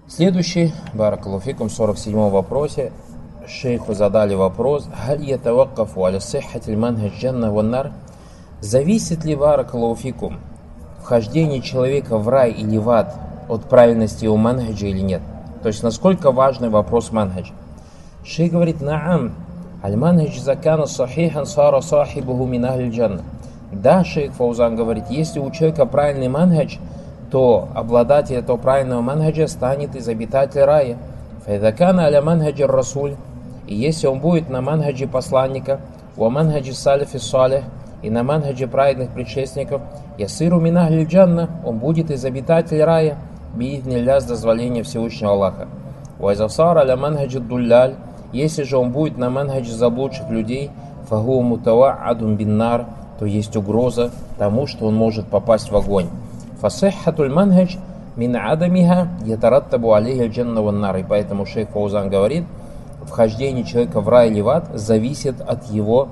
Следующий, баракаллаху фикум, в 47-м вопросе шейху задали вопрос: «Халь ятаваккафу аля сиххатиль манхадж джанна ван нар?» Зависит ли, баракаллаху фикум, вхождение человека в рай или в ад от правильности его манхаджа или нет? То есть, насколько важный вопрос манхадж? Шейх говорит: «Наам, аль-манхадж закана сахихан сара сахибуху мин ахлиль джанна». Да, шейх Фаузан говорит, если у человека правильный манхадж, то обладатель этого правильного манхаджа станет из обитателей рая. Файдакана аля манхаджи расуль, и если он будет на манхаджи посланника, у манхаджи салифи салих, и на манхаджи праведных предшественников, ясиру мин ахлиль джанна, он будет из обитателей рая, бииднилля, с дозволения Всевышнего Аллаха. Вайзасар аля манхаджи дулляль, если же он будет на манхаджи заблудших людей, фагу мутава'адун биннар, то есть угроза тому, что он может попасть в огонь. Фасиххатуль манхадж мин адамиха ятараттабу алейхи джанна ван нар. И поэтому шейх Фаузан говорит, вхождение человека в рай или в ад зависит от его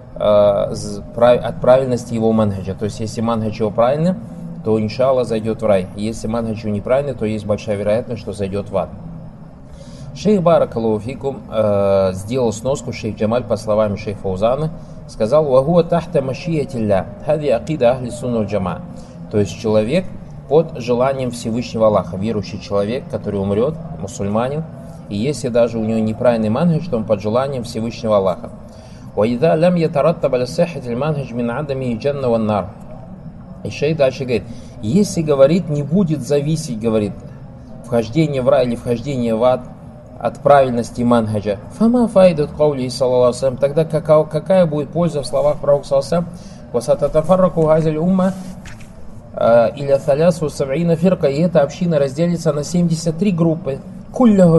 от правильности его манхаджа. То есть, если манхадж его правильный, то иншаллах зайдет в рай. Если манхадж его неправильный, то есть большая вероятность, что зайдет в ад. Шейх баракаллаху фикум сделал сноску, шейх Джамаль, по словам шейха Фаузана, сказал: «Вагуа тахта машиятилля, хади акида ахли сунна валь джамаа». То есть человек под желанием Всевышнего Аллаха, верующий человек, который умрет, мусульманин, и если даже у него неправильный манхадж, то он под желанием Всевышнего Аллаха. «Ваида лям ятараттаб аля сиххатиль манхадж мин адами джанна ван нар». И шейх дальше говорит, если, говорит, не будет зависеть, говорит, вхождение в рай или вхождение в ад от правильности манхаджа, фама файдут каули саллаллаху алейхи ва саллям, тогда какая будет польза в словах пророка саллаллаху алейхи ва саллям: «Васататафарраку газаль умма иля талясу саб'ина фирка», и эта община разделится на 73 группы. Кулляха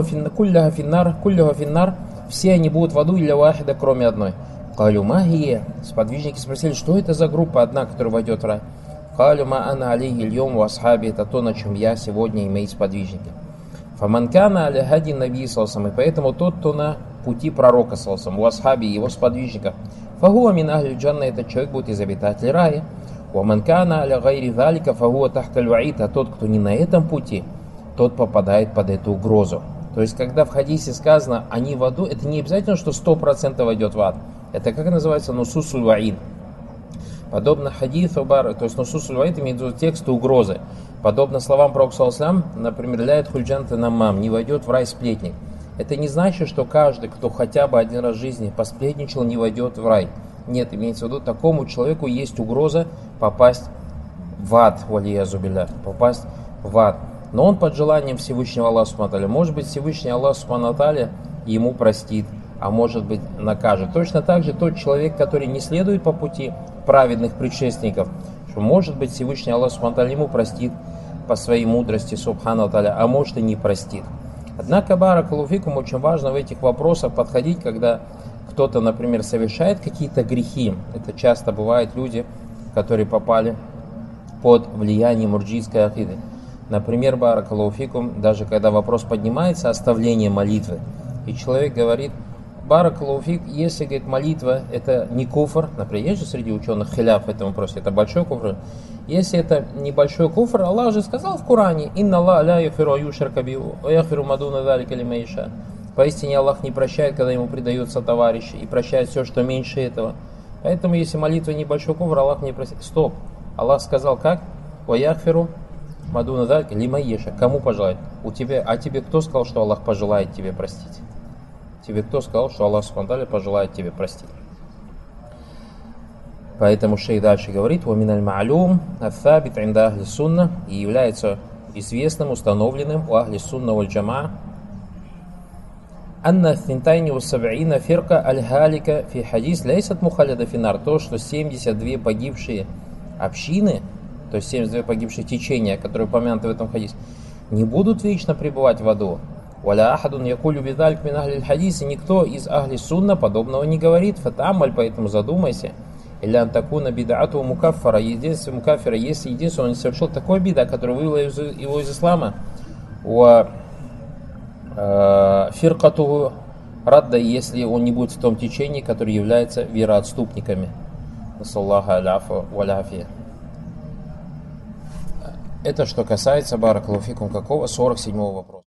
финнар, все они будут в аду, илля вахида, кроме одной. Калю магия. Сподвижники спросили, что это за группа одна, которая войдет в рай? Калю ма ана алейхи льем ва асхаби, это то, на чем я сегодня и мои сподвижники. Фаманкана аля хади наби салсам, и поэтому тот, кто на пути пророка салсам, у асхаби, его сподвижников, фагуа мин ахлиль джанна, этот человек будет из обитателей рая. Уаманкана аля гайри залика фагуа тахталь ваид, а тот, кто не на этом пути, тот попадает под эту угрозу. То есть, когда в хадисе сказано «они в аду», это не обязательно, что 100% войдет в ад. Это как называется нусусуль ваид. Подобно хадису, то есть нусусуль ваид имеет в виду тексты угрозы. Подобно словам пророка саллаллаху алейхи ва саллям, например, ляет хульджанта наммам, не войдет в рай сплетник. Это не значит, что каждый, кто хотя бы один раз в жизни посплетничал, не войдет в рай. Нет, имеется в виду, такому человеку есть угроза попасть в ад, валиязу билля, попасть в ад. Но он под желанием Всевышнего Аллаха субхану ва тааля. Может быть, Всевышний Аллах субхану ва тааля ему простит, а может быть, накажет. Точно так же тот человек, который не следует по пути праведных предшественников, что может быть, Всевышний Аллах субхану ва тааля ему простит по своей мудрости субхану ва тааля, а может и не простит. Однако, баракаллаху фикум, очень важно в этих вопросах подходить, когда кто-то, например, совершает какие-то грехи. Это часто бывают люди, которые попали под влияние мурджийской акиды. Например, баракаллаху фикум, даже когда вопрос поднимается, оставление молитвы, и человек говорит: баракаллаху фик, если, говорит, молитва это не куфр, например, есть же среди ученых хиляф в этом вопросе, это большой куфр. Если это небольшой куфр, Аллах же сказал в Коране: «Инна Аллах ля яфиру аюшрака бихи ва яфиру мадуна залика лиман яша». Поистине Аллах не прощает, когда ему предается товарищ, и прощает все, что меньше этого. Поэтому, если молитва небольшой куфр, Аллах не прощает. Стоп! Аллах сказал как? «Ва яфиру мадуна залика лиман яша». Кому пожелает? А тебе кто сказал, что Аллах пожелает тебе простить? Тебе кто сказал, что Аллах субхану ва тааля пожелает тебе простить? Поэтому шейх дальше говорит: «Ва миналь ма'лум ат-табит инда ахли сунна», и является известным, установленным у ахли сунна валь джамаа, «Анна финтайни ва саб'ина фирка аль-халика фи хадис лейсат мухаллада финар», то, что 72 погибшие общины, то есть 72 погибшие течения, которые упомянуты в этом хадисе, не будут вечно пребывать в аду. «Валя ахадун якулю бидальк мин ахли хадис», и никто из ахли сунна подобного не говорит. «Фатамаль», поэтому задумайся. «Илля антакуна бидату мукаффара», единственное мукаффира, если единственное он не совершил такой бида, который вывел его из ислама. Фиркату радда, если он не будет в том течении, которое является вероотступниками. Насаллаху аляфу валяфия. Это что касается, баракаллаху фикум, какого? 47-го вопроса.